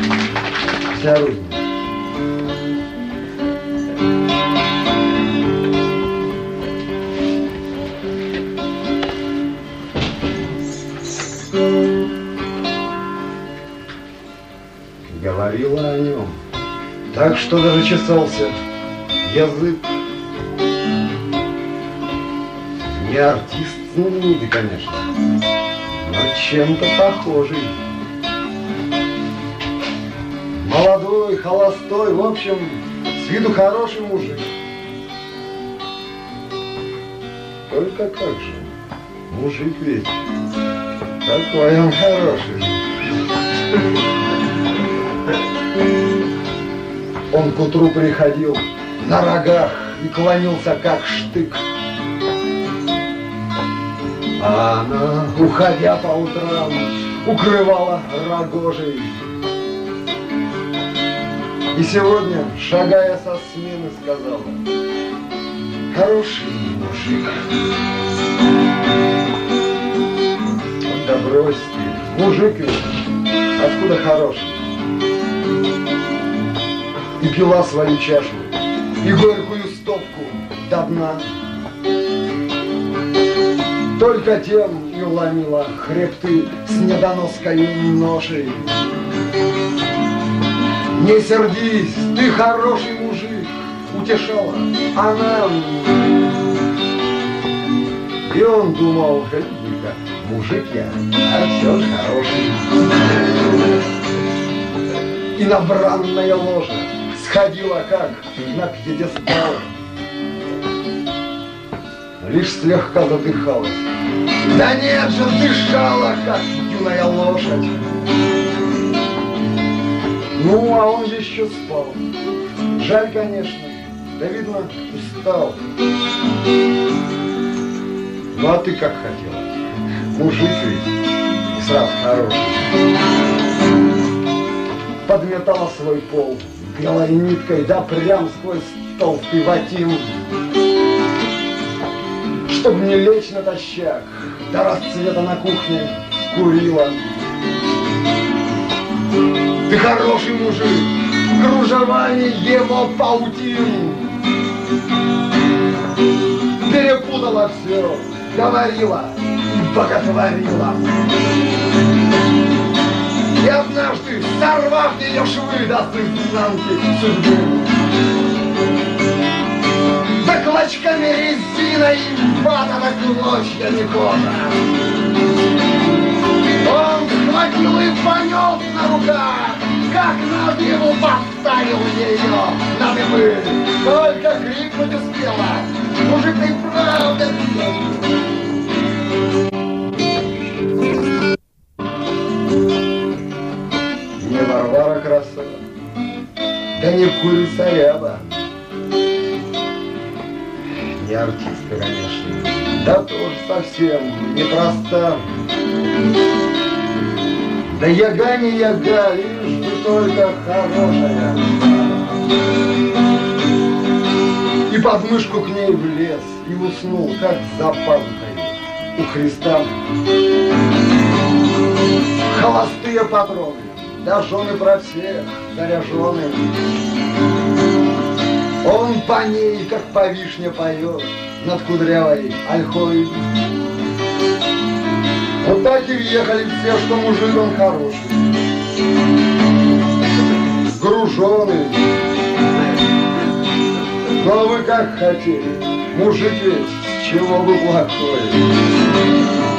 Вся Русь. Говорила о нем, так что даже чесался язык. Не артист знаменитый, конечно, но чем-то похожий. Молодой, холостой, в общем, с виду хороший мужик. Только как же, мужик ведь, какой он хороший. Он к утру приходил на рогах и клонился как штык. А она, уходя по утрам, укрывала рогожей. И сегодня, шагая со смены, сказала: хороший мужик. Да брось ты, мужик ведь, откуда хороший? И пила свою чашу, и горькую стопку до дна. Только тем и ломила хребты с недоноской ношей. Не сердись, ты хороший мужик, утешала она. И он думал: гляди-ка, мужик я, а все ж хороший. И на бранное ложе сходила, как на пьедестал. Лишь слегка задыхалась. Да нет же, дышала, как юная лошадь. Ну, а он еще спал. Жаль, конечно, да, видно, устал. Ну, а ты как хотела? Мужик ведь и сразу хороший. Подметала свой пол белой ниткой, да прям сквозь толстый ватин. Чтоб не лечь натощак, до расцвета на кухне курила. Ты хороший мужик, кружевами его паутин. Перепутала все, говорила и боготворила. И однажды, сорвав ее швы до изнанки судьбы, да клочками резина и вата на клочьями кожа, он схватил и понес на руках, как на дыбу поставил ее на дыбы. Только крикнуть успела: мужик, ты правда. Не Варвара красава, да не курица ряба, не артистка, конечно, да тоже совсем непроста. Да яга не яга, лишь бы только хорошая. И под мышку к ней влез и уснул, как за пазухой у Христа. Холостые патроны, да жены про всех заряжены. Он по ней, как по вишне, поет над кудрявой ольхой. Вот так и въехали все, что мужик он хороший, груженый. Но вы как хотели, мужик ведь с чего бы плохой.